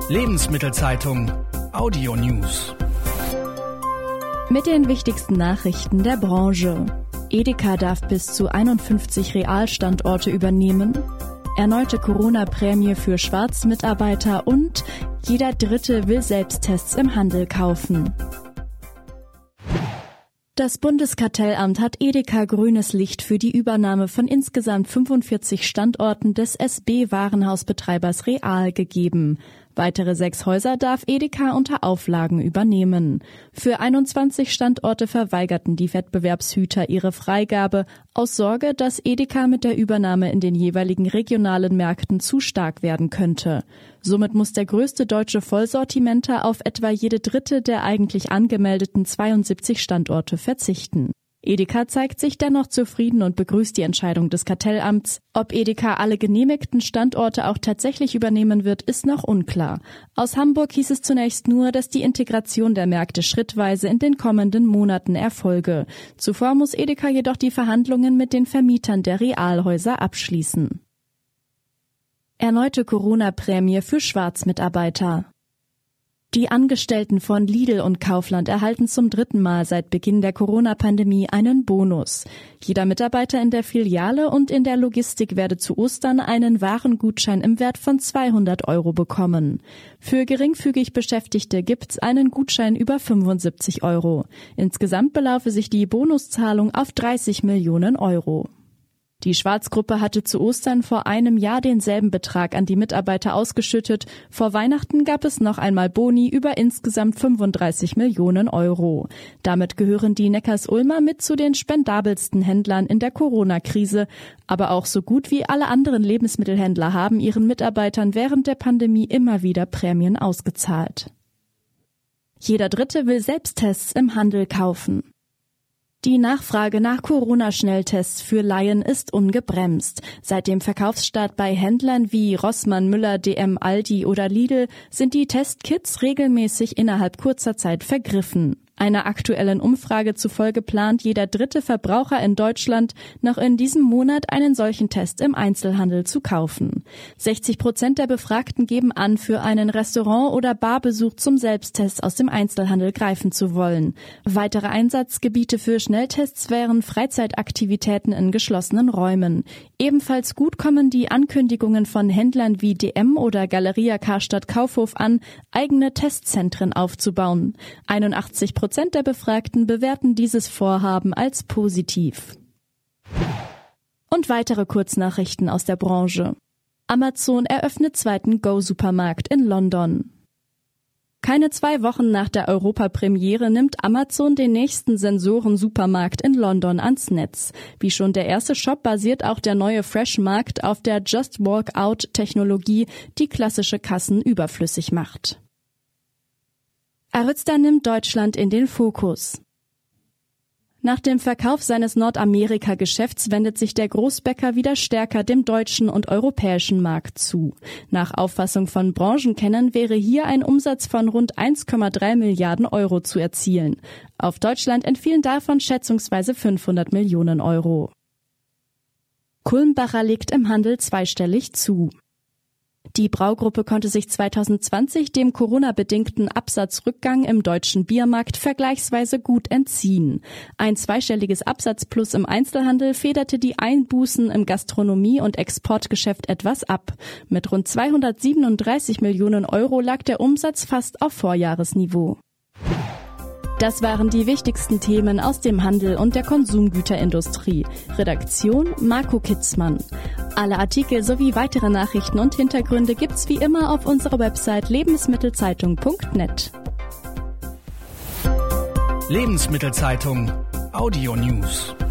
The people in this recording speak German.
Lebensmittelzeitung Audio News. Mit den wichtigsten Nachrichten der Branche. Edeka darf bis zu 51 Realstandorte übernehmen. Erneute Corona-Prämie für Schwarzmitarbeiter und jeder Dritte will Selbsttests im Handel kaufen. Das Bundeskartellamt hat Edeka grünes Licht für die Übernahme von insgesamt 45 Standorten des SB-Warenhausbetreibers Real gegeben. Weitere 6 Häuser darf Edeka unter Auflagen übernehmen. Für 21 Standorte verweigerten die Wettbewerbshüter ihre Freigabe aus Sorge, dass Edeka mit der Übernahme in den jeweiligen regionalen Märkten zu stark werden könnte. Somit muss der größte deutsche Vollsortimenter auf etwa jede dritte der eigentlich angemeldeten 72 Standorte verzichten. Edeka zeigt sich dennoch zufrieden und begrüßt die Entscheidung des Kartellamts. Ob Edeka alle genehmigten Standorte auch tatsächlich übernehmen wird, ist noch unklar. Aus Hamburg hieß es zunächst nur, dass die Integration der Märkte schrittweise in den kommenden Monaten erfolge. Zuvor muss Edeka jedoch die Verhandlungen mit den Vermietern der Realhäuser abschließen. Erneute Corona-Prämie für Schwarzmitarbeiter. Die Angestellten von Lidl und Kaufland erhalten zum 3. Mal seit Beginn der Corona-Pandemie einen Bonus. Jeder Mitarbeiter in der Filiale und in der Logistik werde zu Ostern einen Warengutschein im Wert von 200 € bekommen. Für geringfügig Beschäftigte gibt's einen Gutschein über 75 €. Insgesamt belaufe sich die Bonuszahlung auf 30 Millionen €. Die Schwarzgruppe hatte zu Ostern vor einem Jahr denselben Betrag an die Mitarbeiter ausgeschüttet. Vor Weihnachten gab es noch einmal Boni über insgesamt 35 Millionen €. Damit gehören die Neckarsulmer mit zu den spendabelsten Händlern in der Corona-Krise. Aber auch so gut wie alle anderen Lebensmittelhändler haben ihren Mitarbeitern während der Pandemie immer wieder Prämien ausgezahlt. Jeder Dritte will Selbsttests im Handel kaufen. Die Nachfrage nach Corona-Schnelltests für Laien ist ungebremst. Seit dem Verkaufsstart bei Händlern wie Rossmann, Müller, DM, Aldi oder Lidl sind die Testkits regelmäßig innerhalb kurzer Zeit vergriffen. Einer aktuellen Umfrage zufolge plant jeder dritte Verbraucher in Deutschland noch in diesem Monat einen solchen Test im Einzelhandel zu kaufen. 60% der Befragten geben an, für einen Restaurant- oder Barbesuch zum Selbsttest aus dem Einzelhandel greifen zu wollen. Weitere Einsatzgebiete für Schnelltests wären Freizeitaktivitäten in geschlossenen Räumen. Ebenfalls gut kommen die Ankündigungen von Händlern wie DM oder Galeria Karstadt Kaufhof an, eigene Testzentren aufzubauen. 81% der Befragten bewerten dieses Vorhaben als positiv. Und weitere Kurznachrichten aus der Branche. Amazon eröffnet zweiten Go-Supermarkt in London. Keine 2 Wochen nach der Europapremiere nimmt Amazon den nächsten Sensoren-Supermarkt in London ans Netz. Wie schon der erste Shop basiert auch der neue Fresh-Markt auf der Just-Walk-Out-Technologie, die klassische Kassen überflüssig macht. Aryzta nimmt Deutschland in den Fokus. Nach dem Verkauf seines Nordamerika-Geschäfts wendet sich der Großbäcker wieder stärker dem deutschen und europäischen Markt zu. Nach Auffassung von Branchenkennern wäre hier ein Umsatz von rund 1,3 Milliarden € zu erzielen. Auf Deutschland entfielen davon schätzungsweise 500 Millionen €. Kulmbacher legt im Handel zweistellig zu. Die Braugruppe konnte sich 2020 dem Corona-bedingten Absatzrückgang im deutschen Biermarkt vergleichsweise gut entziehen. Ein zweistelliges Absatzplus im Einzelhandel federte die Einbußen im Gastronomie- und Exportgeschäft etwas ab. Mit rund 237 Millionen € lag der Umsatz fast auf Vorjahresniveau. Das waren die wichtigsten Themen aus dem Handel und der Konsumgüterindustrie. Redaktion Marco Kitzmann. Alle Artikel sowie weitere Nachrichten und Hintergründe gibt's wie immer auf unserer Website lebensmittelzeitung.net. Lebensmittelzeitung Audio News.